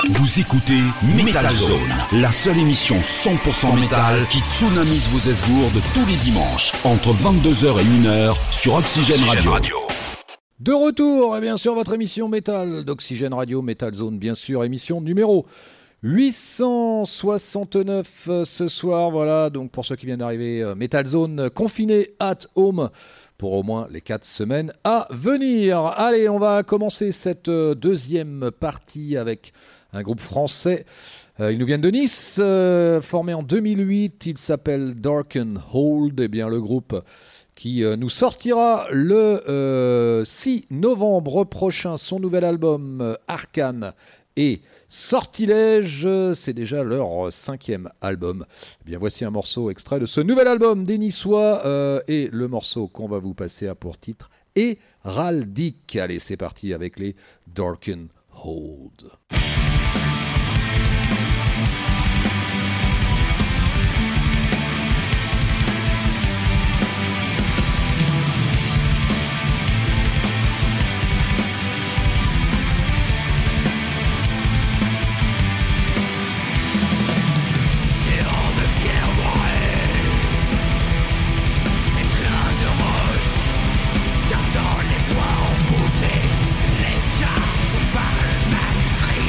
Vous écoutez Metal Zone, la seule émission 100% métal qui tsunamise vos esgourdes tous les dimanches entre 22h et 1h sur Oxygène Radio. De retour, et bien sûr votre émission métal d'Oxygène Radio, Metal Zone bien sûr, émission numéro 869 ce soir, voilà, donc pour ceux qui viennent d'arriver, Metal Zone confiné at home pour au moins les 4 semaines à venir. Allez, on va commencer cette deuxième partie avec un groupe français. Ils nous viennent de Nice, formé en 2008, il s'appelle Darken Hold, et bien le groupe qui nous sortira le 6 novembre prochain son nouvel album Arcane et Sortilège, c'est déjà leur 5e album. Eh bien, voici un morceau extrait de ce nouvel album des Niçois et le morceau qu'on va vous passer a pour titre Héraldique. Allez, c'est parti avec les Darken Hold. Dans les bois envoûtés, l'escarpe par le manuscrit.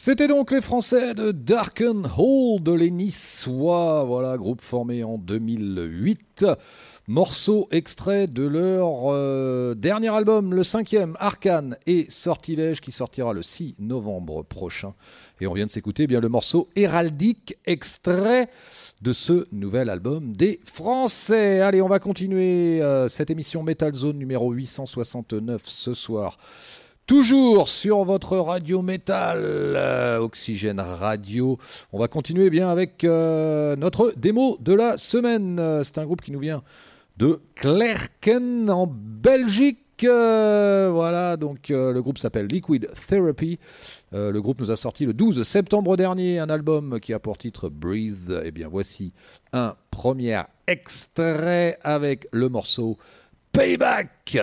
C'était donc les Français de Darken Hold, les Niçois, voilà, groupe formé en 2008. Morceau extrait de leur dernier album, le 5e, Arcane et Sortilège, qui sortira le 6 novembre prochain. Et on vient de s'écouter bien le morceau Héraldique, extrait de ce nouvel album des Français. Allez, on va continuer cette émission Metal Zone numéro 869 ce soir. Toujours sur votre radio métal, Oxygène Radio. On va continuer bien avec notre démo de la semaine. C'est un groupe qui nous vient de Klerken en Belgique. Voilà, donc le groupe s'appelle Liquid Therapy. Le groupe nous a sorti le 12 septembre dernier un album qui a pour titre Breathe. Et bien voici un premier extrait avec le morceau Payback.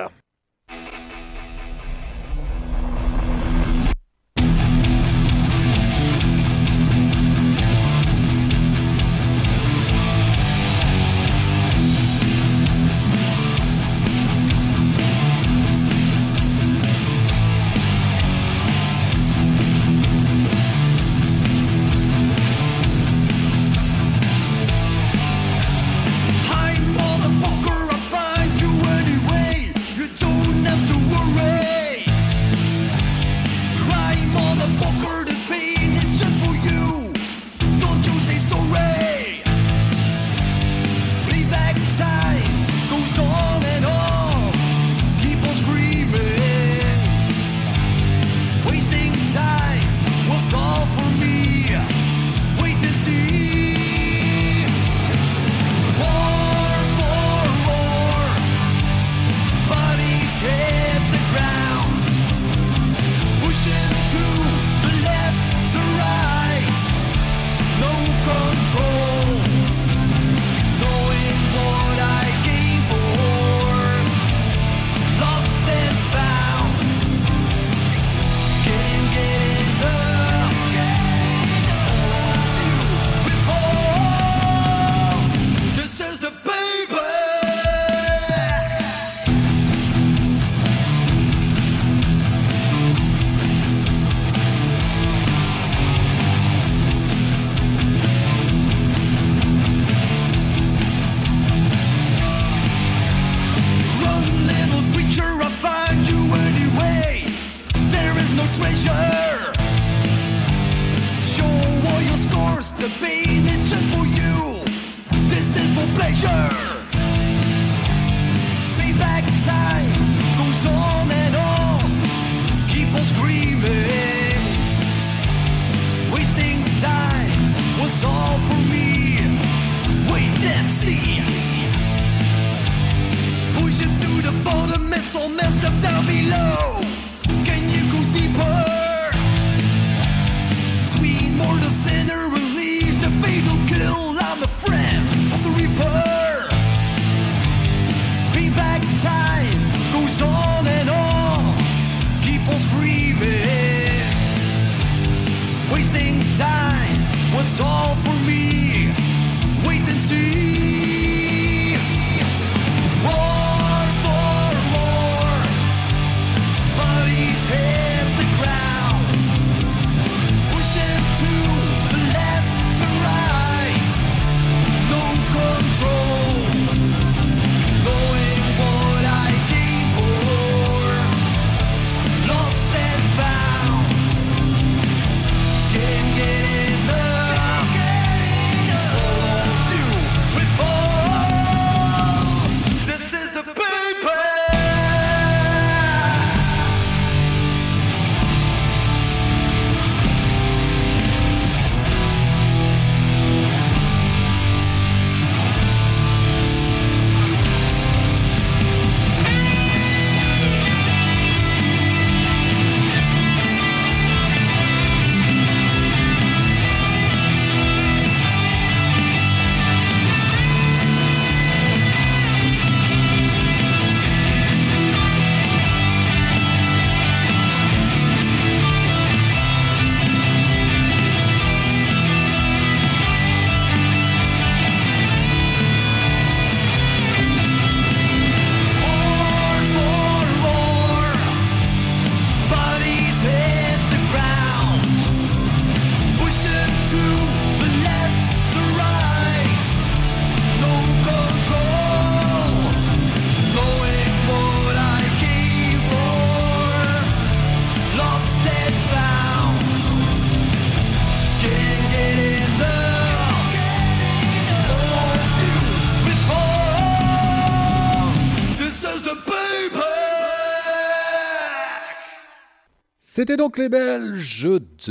C'était donc les Belges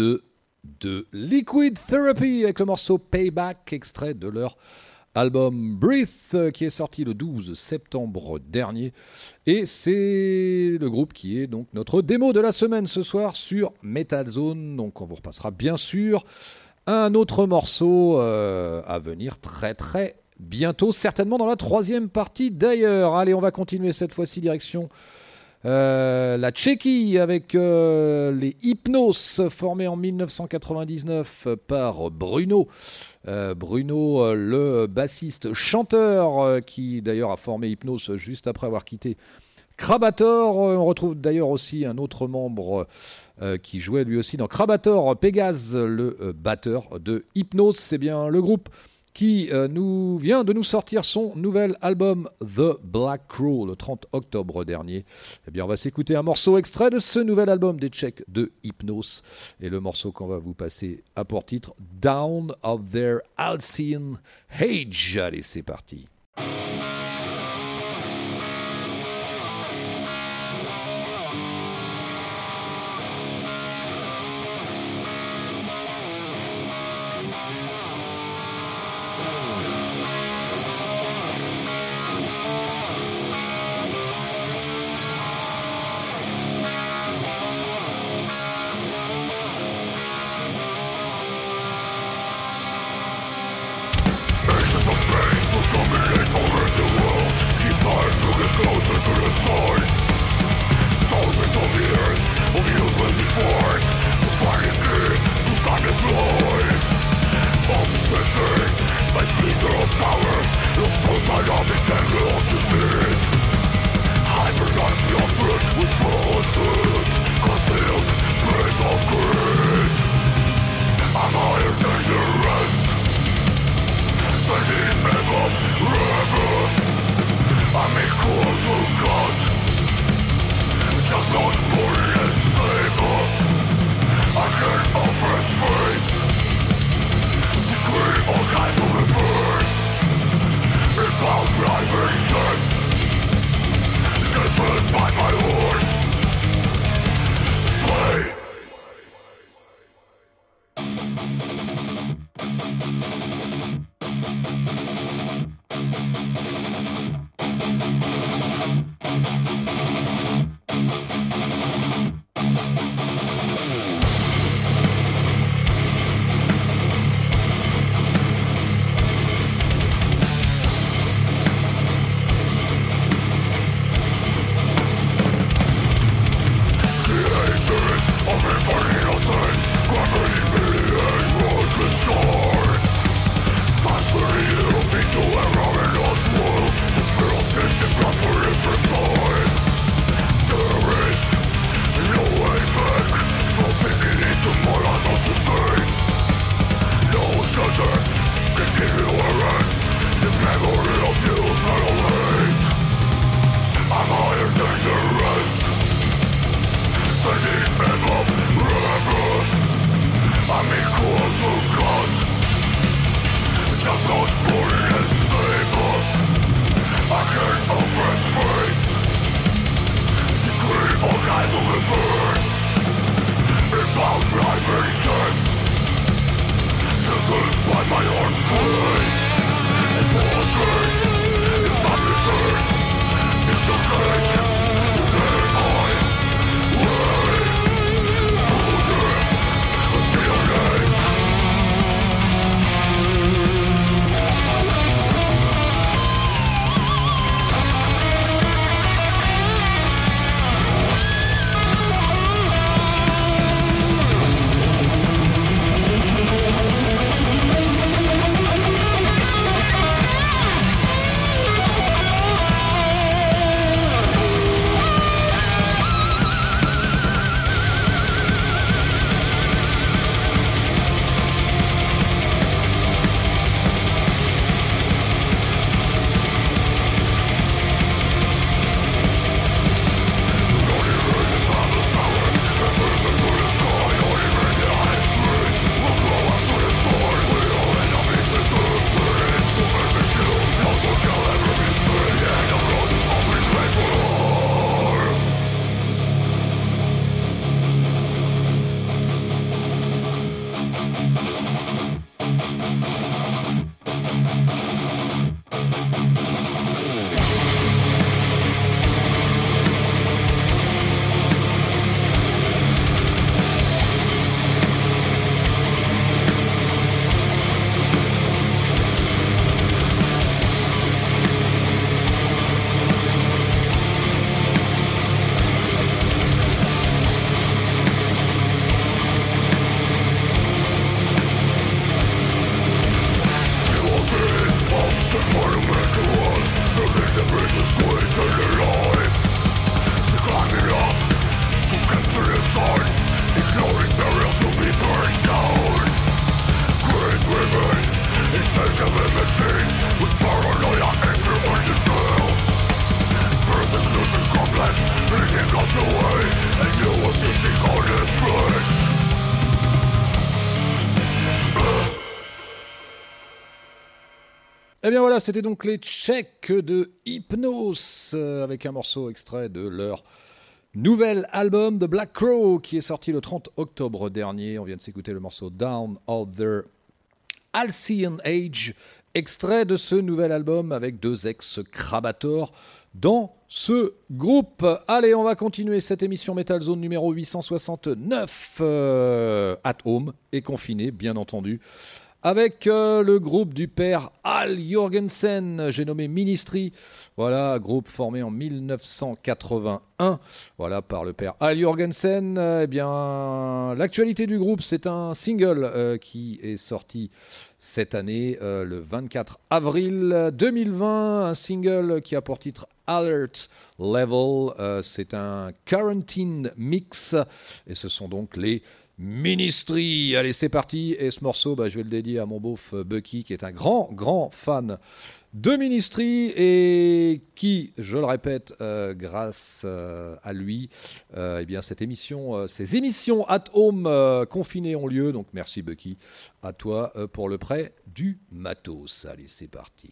de Liquid Therapy avec le morceau Payback, extrait de leur album Breathe qui est sorti le 12 septembre dernier. Et c'est le groupe qui est donc notre démo de la semaine ce soir sur Metal Zone. Donc on vous repassera bien sûr un autre morceau à venir très très bientôt, certainement dans la troisième partie d'ailleurs. Allez, on va continuer cette fois-ci direction la Tchéquie avec les Hypnos, formés en 1999 par Bruno. Bruno, le bassiste chanteur, qui d'ailleurs a formé Hypnos juste après avoir quitté Krabator. On retrouve d'ailleurs aussi un autre membre qui jouait lui aussi dans Krabator, Pégase, le batteur de Hypnos. C'est bien le groupe qui vient de nous sortir son nouvel album The Black Crow le 30 octobre dernier. Eh bien, on va s'écouter un morceau extrait de ce nouvel album des Tchèques de Hypnos. Et le morceau qu'on va vous passer a pour titre Down of Their Halcyon Age. Allez, c'est parti. Driving death Eh bien voilà, c'était donc les Tchèques de Hypnos avec un morceau extrait de leur nouvel album The Black Crow qui est sorti le 30 octobre dernier. On vient de s'écouter le morceau Down of the Halcyon Age, extrait de ce nouvel album avec deux ex-Krabator dans ce groupe. Allez, on va continuer cette émission Metal Zone numéro 869 at home et confiné, bien entendu. Avec le groupe du père Al Jourgensen, j'ai nommé Ministry. Voilà, groupe formé en 1981, voilà, par le père Al Jourgensen. Eh bien, l'actualité du groupe, c'est un single qui est sorti cette année, le 24 avril 2020. Un single qui a pour titre Alert Level. C'est un quarantine mix. Et ce sont donc les Ministry. Allez, c'est parti. Et ce morceau, je vais le dédier à mon beauf Bucky, qui est un grand fan de Ministry et qui, je le répète, grâce à lui, eh bien ces émissions at home confinées ont lieu. Donc merci Bucky, à toi pour le prêt du matos. Allez, c'est parti.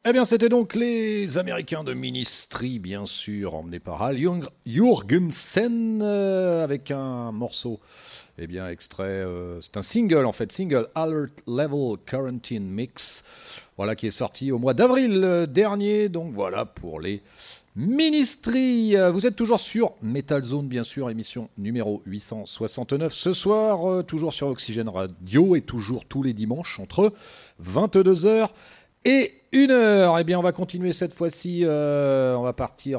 Eh bien, c'était donc les Américains de Ministry, bien sûr, emmenés par Al Jourgensen, avec un morceau, eh bien, extrait, c'est un single, en fait, single Alert Level Quarantine Mix, voilà, qui est sorti au mois d'avril dernier, donc voilà, pour les Ministry. Vous êtes toujours sur Metal Zone, bien sûr, émission numéro 869, ce soir, toujours sur Oxygène Radio, et toujours tous les dimanches, entre 22h et 1h. Eh bien, on va continuer cette fois-ci. On va partir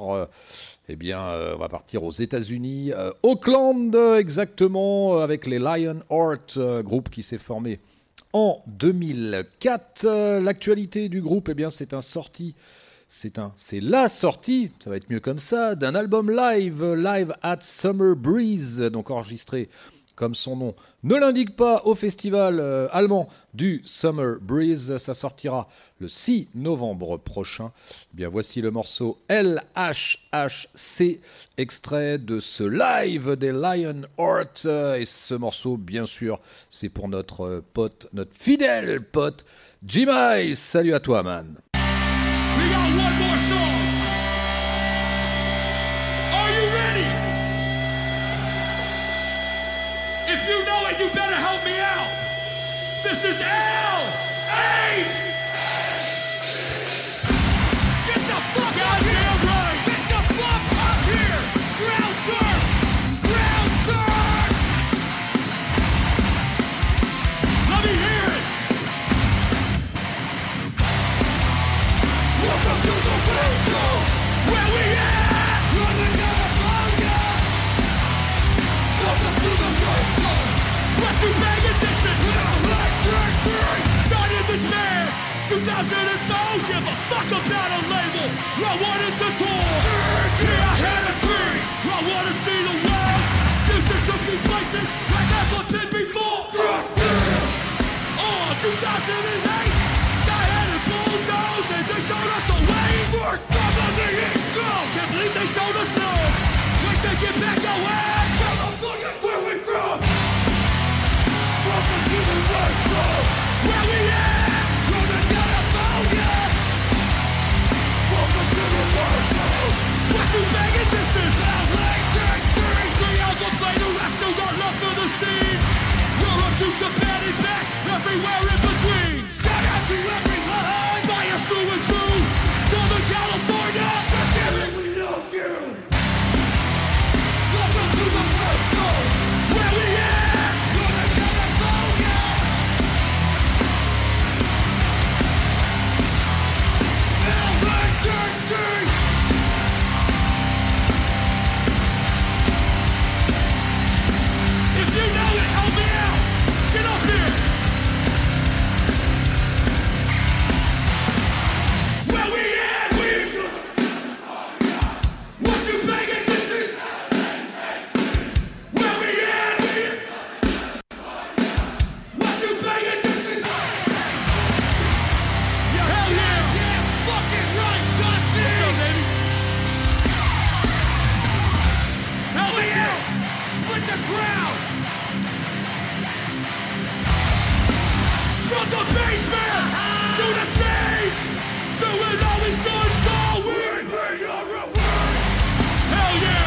aux États-Unis, Auckland exactement, avec les Lionheart, groupe qui s'est formé en 2004. L'actualité du groupe, eh bien, c'est la sortie, ça va être mieux comme ça, d'un album live at Summer Breeze, donc enregistré, comme son nom ne l'indique pas, au festival allemand du Summer Breeze. Ça sortira le 6 novembre prochain. Eh bien, voici le morceau LHHC, extrait de ce live des Lionheart. Et ce morceau, bien sûr, c'est pour notre fidèle pote, Jim. Salut à toi, man. We got one more song. Are you ready? If you know it, you better help me out. This is L.H. Get the fuck out here! Goddamn right! Get the fuck up here! Ground surf! Ground surf! Let me hear it! Welcome to the West Coast! Where we at? Running out of hunger! Welcome to the West Coast! What you paying attention? Started this band 2004. Give a fuck about a label. I wanted to tour. Yeah, I had a dream. I wanna see the world. Music took me places I never been before. 2008. Skyheaded bulldoze and they showed us the way. First stop on the East Coast. Can't believe they showed us love. Wait to get back away. California's where we from. Welcome to the West Coast. Where we at? Running out of California. Welcome to the West Coast. What you begging? This is LA. 3 albums later, I still got love for the scene. Europe to Japan and back, everywhere in between. Shout out to everyone. Bias through and through. Northern California. We love you. Welcome to the West Coast. Where we at? Northern California. LA. If you know it, help me out. Get up here. Where we at? What you begging? This is where we at? What you begging? This is hell yeah. Damn fucking right, Dusty. What's up, baby? Help me out. Split the crowd. From the basement to the stage, so it always done so we are a word. Hell yeah!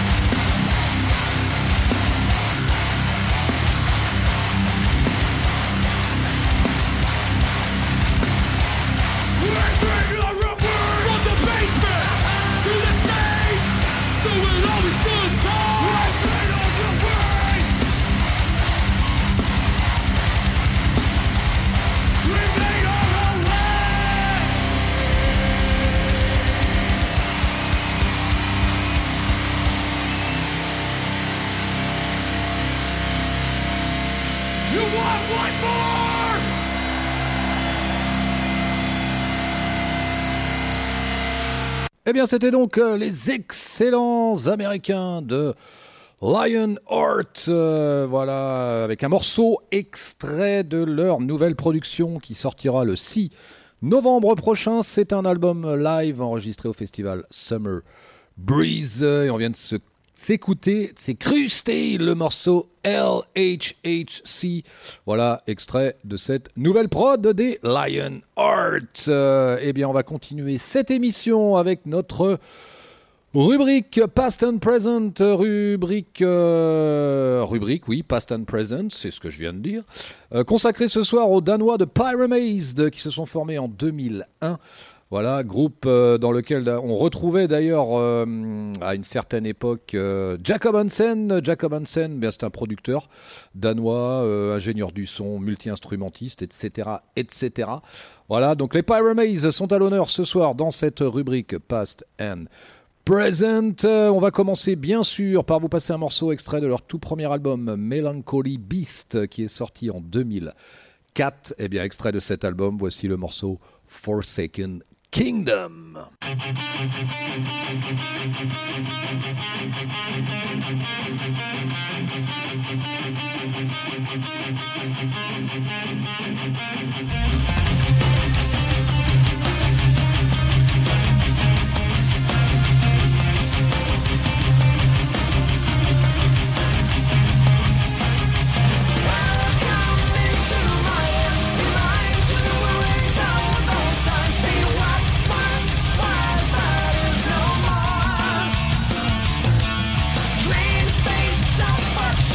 From the basement to the stage, so it always done so we are a word. We made our own way. You want one more? Eh bien, c'était donc les excellents Américains de Lionheart, voilà, avec un morceau extrait de leur nouvelle production qui sortira le 6 novembre prochain. C'est un album live enregistré au festival Summer Breeze, et on vient de se s'écouter, s'écruster le morceau LHHC. Voilà, extrait de cette nouvelle prod des Lionheart. Eh bien, on va continuer cette émission avec notre rubrique Past and Present, rubrique, oui, Past and Present, c'est ce que je viens de dire, consacrée ce soir aux Danois de Pyramazed qui se sont formés en 2001. Voilà, groupe dans lequel on retrouvait d'ailleurs à une certaine époque Jacob Hansen. Jacob Hansen, bien, c'est un producteur danois, ingénieur du son, multi-instrumentiste, etc., etc. Voilà, donc les Pyramazed sont à l'honneur ce soir dans cette rubrique Past and Present. On va commencer bien sûr par vous passer un morceau extrait de leur tout premier album Melancholy Beast qui est sorti en 2004. Eh bien, extrait de cet album, voici le morceau Forsaken Kingdom.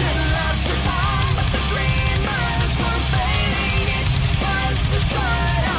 Destroyed.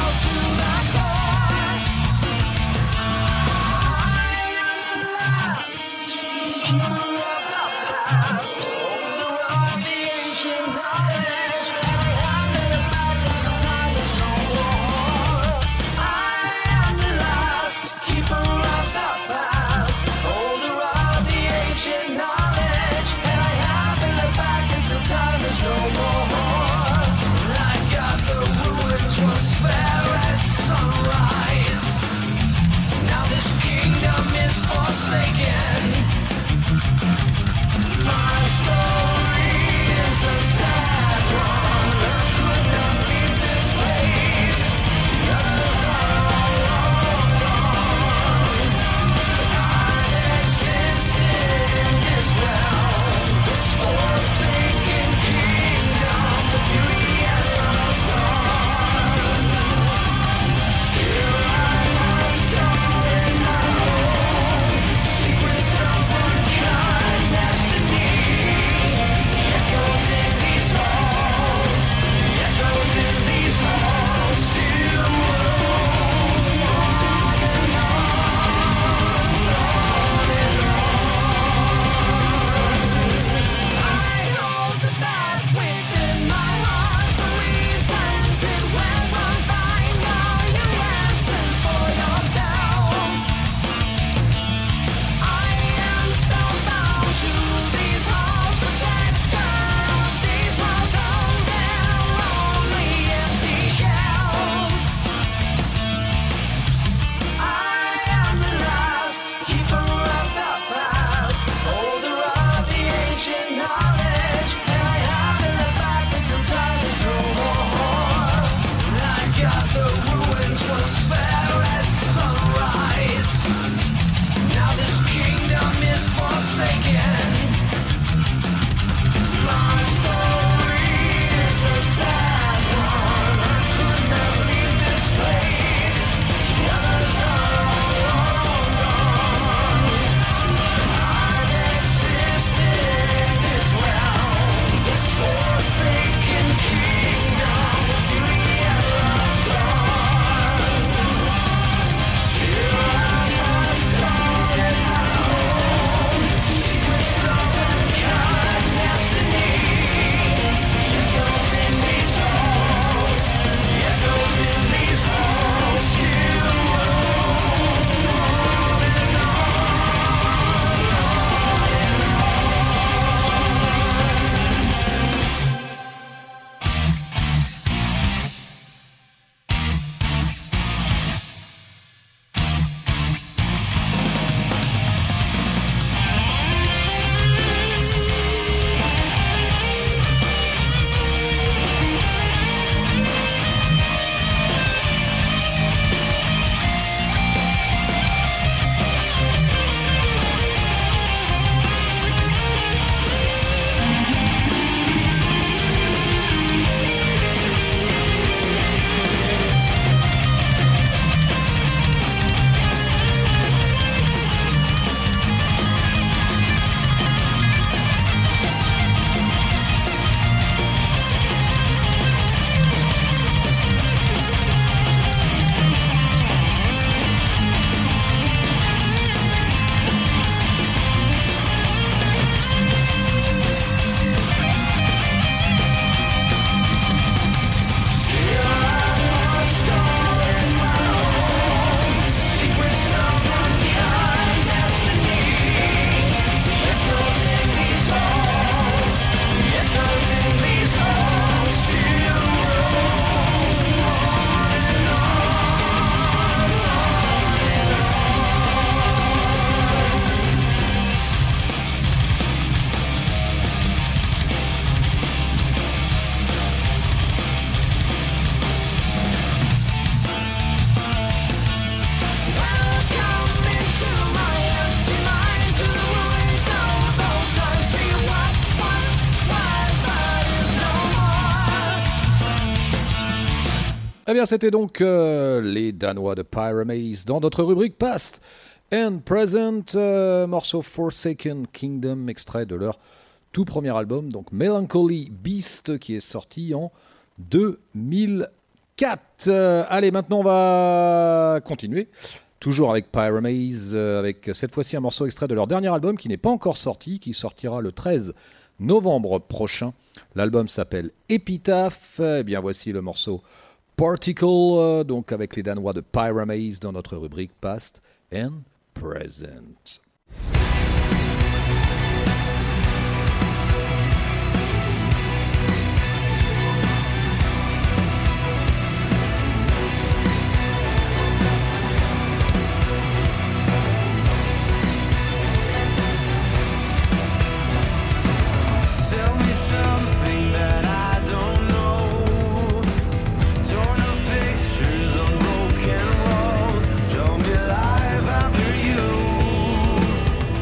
Eh bien, c'était donc les Danois de Pyramaze dans notre rubrique Past and Present, morceau Forsaken Kingdom, extrait de leur tout premier album, donc Melancholy Beast, qui est sorti en 2004. Allez, maintenant on va continuer, toujours avec Pyramaze, avec cette fois-ci un morceau extrait de leur dernier album qui n'est pas encore sorti, qui sortira le 13 novembre prochain. L'album s'appelle Epitaph. Eh bien, voici le morceau Particle, donc avec les Danois de Pyramaze dans notre rubrique Past and Present. Broken walls, show me life after you.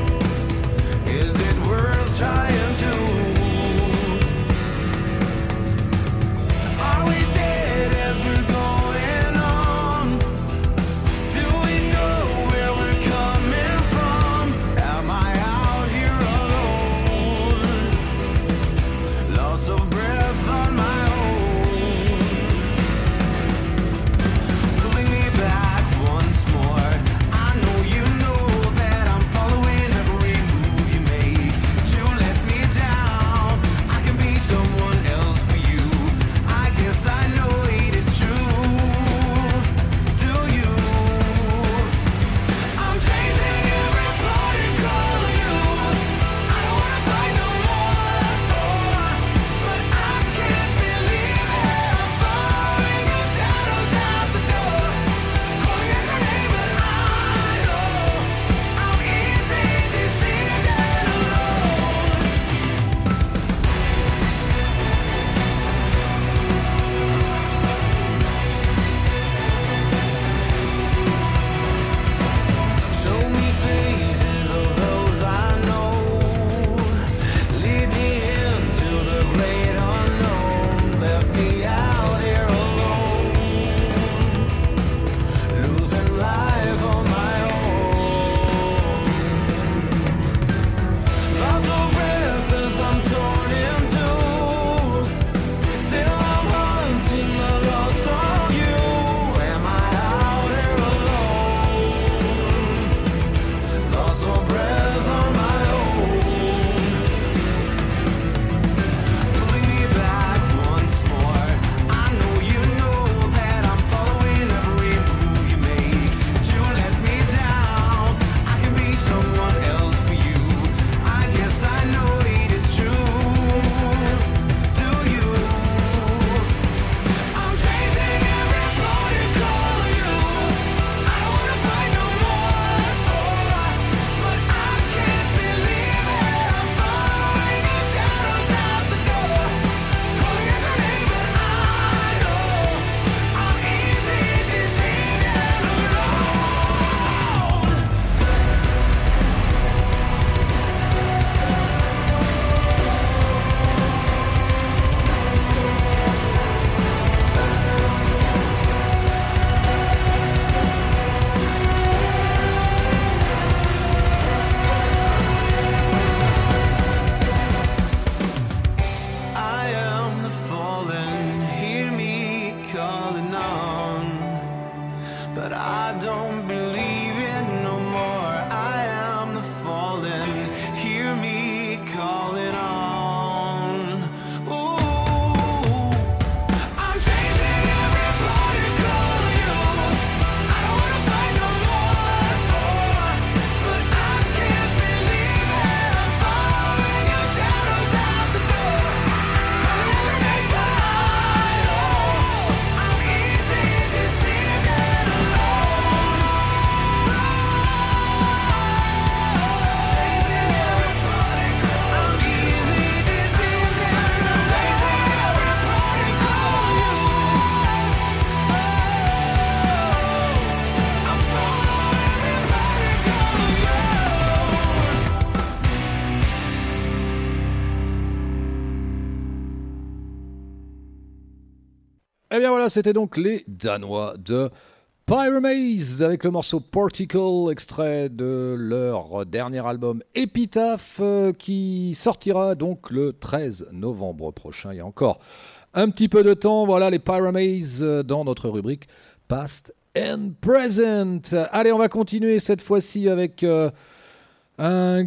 Eh bien voilà, c'était donc les Danois de Pyramaze avec le morceau Portical, extrait de leur dernier album Epitaph qui sortira donc le 13 novembre prochain. Il y a encore un petit peu de temps. Voilà les Pyramaze dans notre rubrique Past and Present. Allez, on va continuer cette fois-ci avec un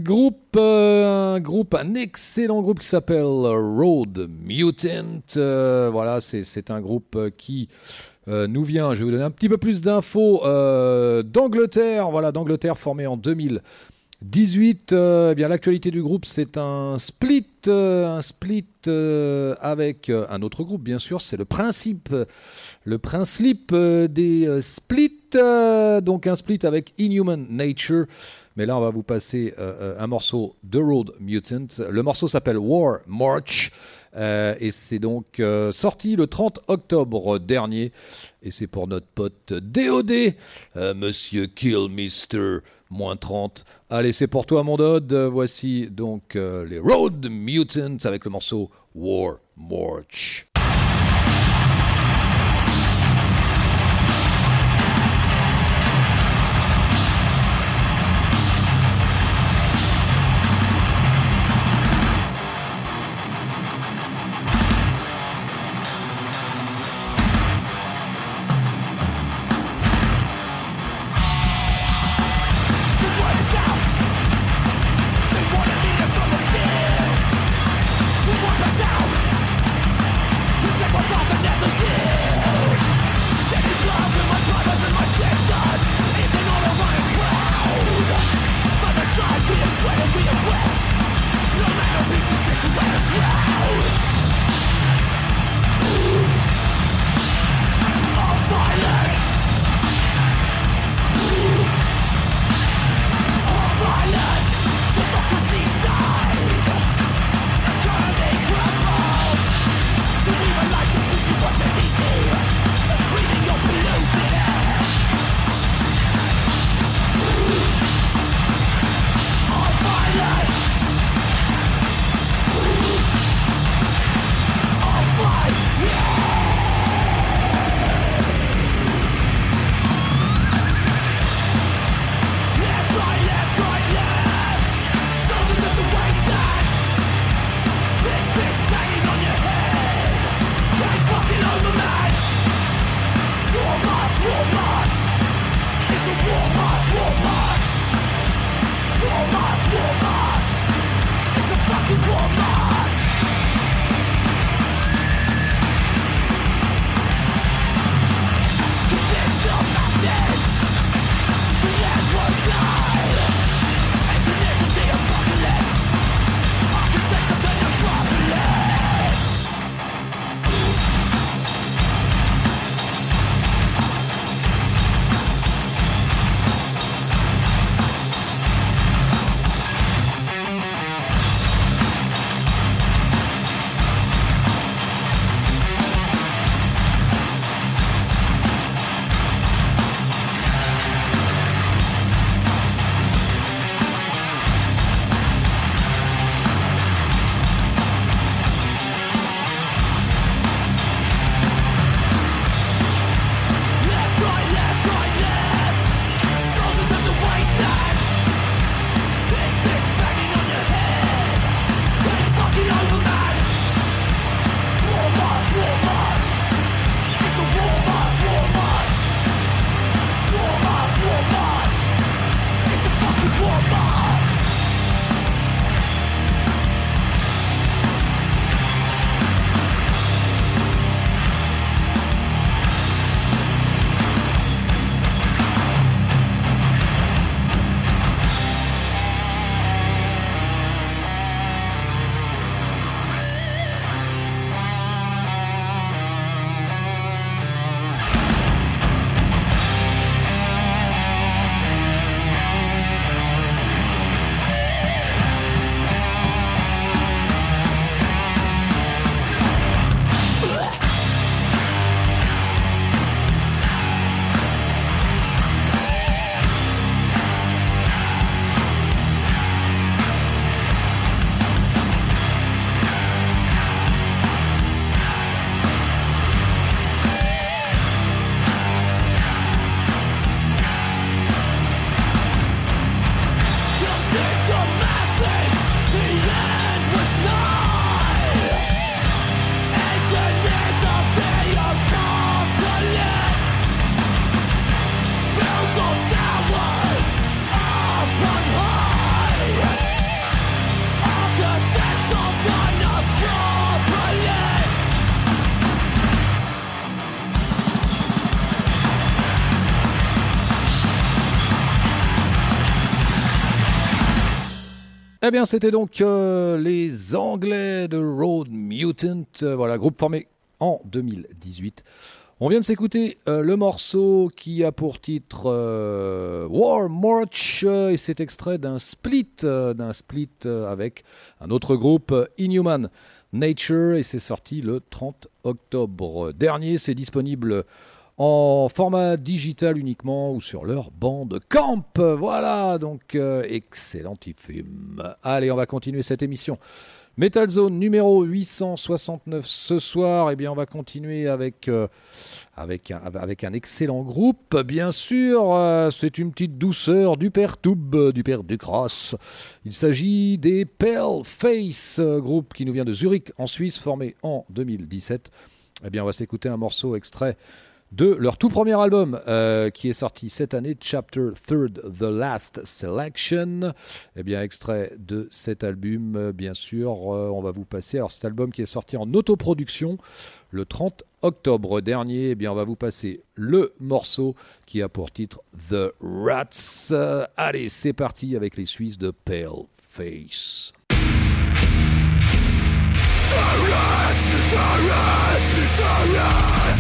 excellent groupe qui s'appelle Road Mutant. Voilà, c'est un groupe qui nous vient, je vais vous donner un petit peu plus d'infos, d'Angleterre, d'Angleterre, formé en 2018. Eh bien, l'actualité du groupe, c'est un split avec un autre groupe, bien sûr, c'est le principe des splits, donc un split avec Inhuman Nature. Mais là, on va vous passer un morceau de Road Mutant. Le morceau s'appelle War March. Et c'est donc sorti le 30 octobre dernier. Et c'est pour notre pote DOD, Monsieur Killmister, -30. Allez, c'est pour toi, mon Dod. Voici donc les Road Mutants avec le morceau War March. Down. Eh bien, c'était donc les Anglais de Road Mutant, voilà, groupe formé en 2018. On vient de s'écouter le morceau qui a pour titre War March et c'est extrait d'un split avec un autre groupe, Inhuman Nature, et c'est sorti le 30 octobre dernier. C'est disponible en format digital uniquement ou sur leur Bandcamp. Voilà, donc excellent film. Allez, on va continuer cette émission. Metal Zone numéro 869 ce soir. Eh bien, on va continuer avec un excellent groupe. Bien sûr, c'est une petite douceur du père Toub, du père Ducras. Il s'agit des Paleface, groupe qui nous vient de Zurich en Suisse, formé en 2017. Eh bien, on va s'écouter un morceau extrait de leur tout premier album qui est sorti cette année, Chapter 3rd, The Last Selection. Eh bien, extrait de cet album, bien sûr, on va vous passer. Alors, cet album qui est sorti en autoproduction le 30 octobre dernier, eh bien, on va vous passer le morceau qui a pour titre The Rats. Allez, c'est parti avec les Suisses de Paleface. The Rats, the Rats, the Rats.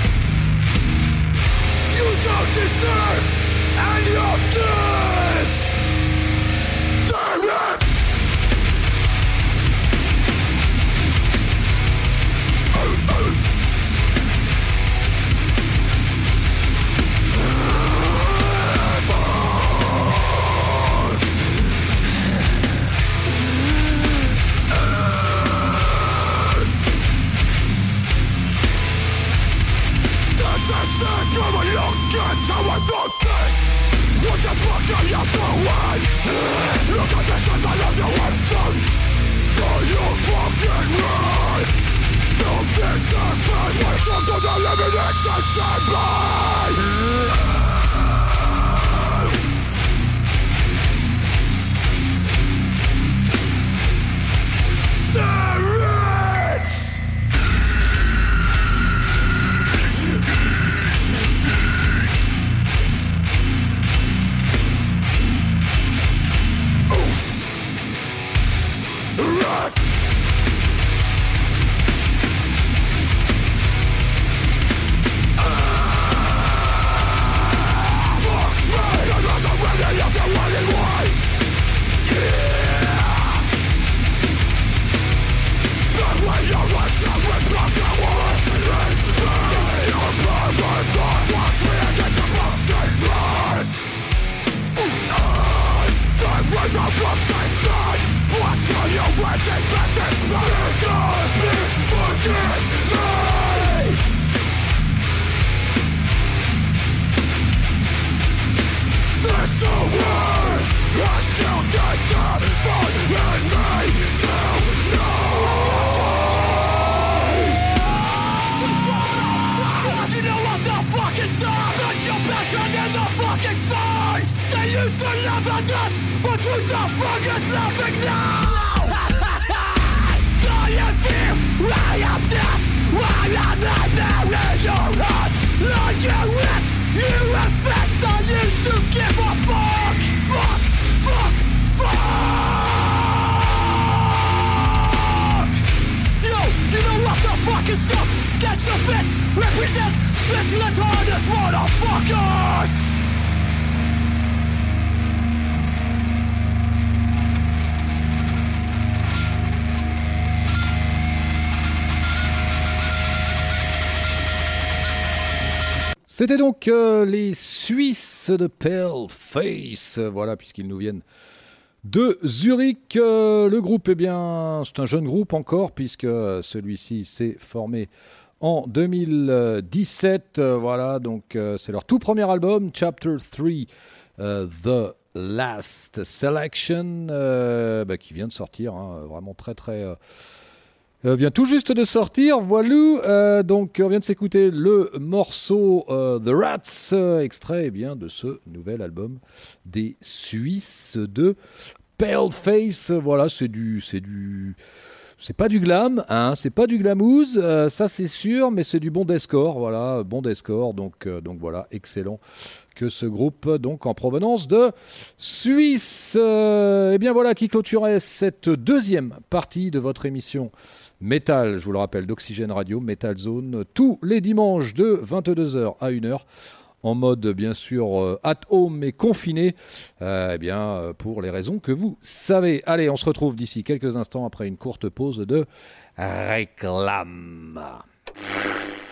You don't deserve any of this! Damn it! Come on, look at how I thought this. What the fuck are you doing? Look at this and I love you with them. Do you fucking run? Don't deserve it. Welcome to the elimination chamber. C'était donc les Suisses de Paleface, voilà, puisqu'ils nous viennent de Zurich. Le groupe, eh bien, c'est un jeune groupe encore, puisque celui-ci s'est formé en 2017. Voilà, donc c'est leur tout premier album, Chapter 3, The Last Selection, qui vient de sortir, hein, vraiment très très... vient tout juste de sortir, voilà. Donc on vient de s'écouter le morceau The Rats, extrait eh bien, de ce nouvel album des Suisses de Paleface. Voilà, c'est du C'est pas du glam, hein, c'est pas du glamouze, ça c'est sûr, mais c'est du bon deathcore, voilà, bon deathcore, donc voilà, excellent que ce groupe, donc en provenance de Suisse. Et bien voilà qui clôturait cette deuxième partie de votre émission Metal, je vous le rappelle, d'Oxygène Radio, Metal Zone, tous les dimanches de 22h à 1h. En mode bien sûr at home mais confiné, pour les raisons que vous savez. Allez, on se retrouve d'ici quelques instants après une courte pause de réclame.